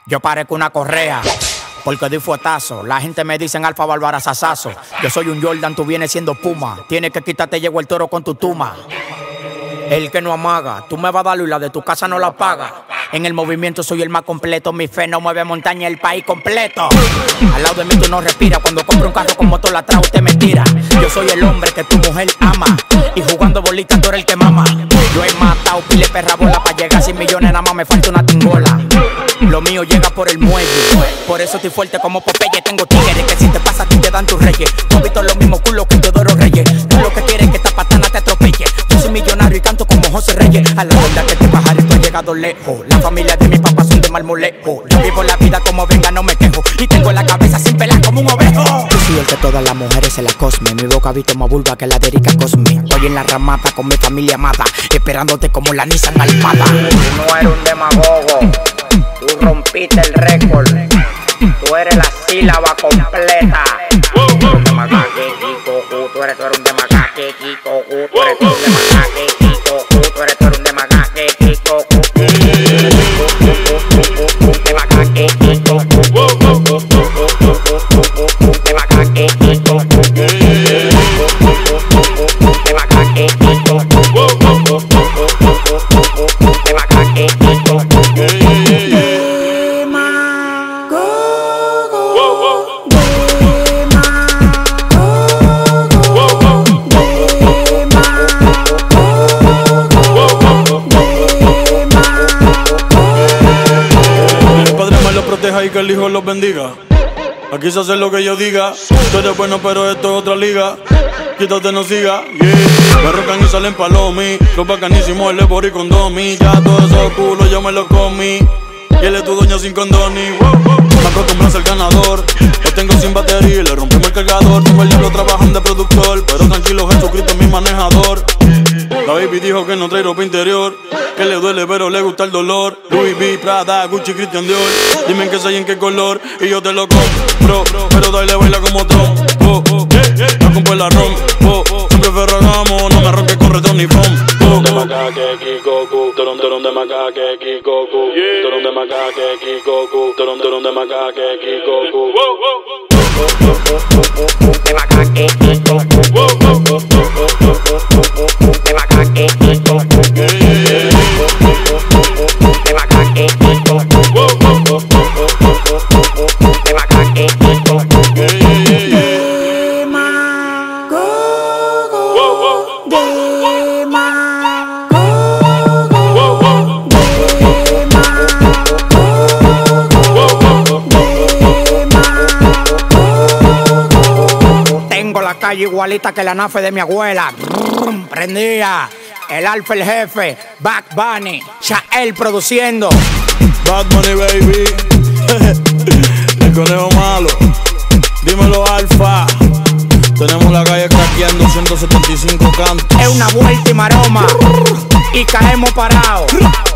Yo parezco una correa, porque doy fuetazo. La gente me dicen Alfa Bárbara Sasazo. Yo soy un Jordan, tú vienes siendo Puma. Tienes que quitarte, llegó el toro con tu tuma. El que no amaga, tú me vas a dar y la de tu casa no la paga. En el movimiento soy el más completo, mi fe no mueve montaña, el país completo. Al lado de mí tú no respiras, cuando compro un carro con motor atrás usted me tira. Yo soy el hombre que tu mujer ama, y jugando bolita tú eres el que mama. Yo he matado pile perra bola, para llegar a 100 millones nada más me falta una tingola. Lo mío llega por el muelle, por eso estoy fuerte como Popeye. Tengo tigres que si te pasa a ti te dan tus reyes. Tú has visto los mismos culos que Teodoro Reyes. Tú lo que quieres es que esta patana te atropelle. Yo soy millonario y canto como José Reyes. A la verdad que te bajaré, tú has llegado lejos. La familia de mi papá son de Marmolejo. Yo vivo la vida como venga, no me quejo. Y tengo la cabeza sin pelar como un ovejo. Yo soy el que todas las mujeres se la cosme. Mi boca visto más vulva que la de Erika Cosme. Estoy en la ramata con mi familia amada, esperándote como la Nissan Almada. Tú no eres un demagogo, tú rompiste el récord. Tú eres la sílaba completa. Tú eres un demagogue, Kiko. Tú eres un demagogue, Kiko. Tú eres un demagogue, Kiko. Tú eres un demagogue, Kiko. Demagogue, Kiko. Demagogue, Kiko. Y que el hijo los bendiga. Aquí se hace lo que yo diga. Tú eres bueno pero esto es otra liga. Quítate, no siga, yeah. Me rocan y salen palomi. Los bacanísimos, el Ebori con Domi. Ya todos esos culos yo me los comí. Y él es tu dueño sin condoni. Me acostumbro a ser ganador. Lo tengo sin batería y le rompimos el cargador. Tengo el diablo trabajando de productor, pero tranquilo, Jesucristo es mi manejador. La baby dijo que no trae ropa interior, que le duele pero le gusta el dolor. Louis V, Prada, Gucci, Christian Dior. Dime en qué soy, en qué color y yo te lo compro. Pero dale, baila como Trump. No compro el arroz. Siempre ferragamo, no me ronques con retorno ni pom. De macaque, Kikoku. Toron de macaque, Kikoku. Toron de macaque, Kikoku. Toron de macaque, Kikoku. De macaque, Kikoku. De macaque, Kikoku. De macaque, Kikoku. De macaque, Kikoku. Tengo la calle igualita que la nafe de mi abuela. Prendía. El Alfa, el jefe. Bad Bunny. Chael produciendo. Bad Bunny, baby. El conejo malo. Dímelo, Alfa. Tenemos la calle craqueando 175 cantos. Es una vuelta y maroma. Y caemos parados.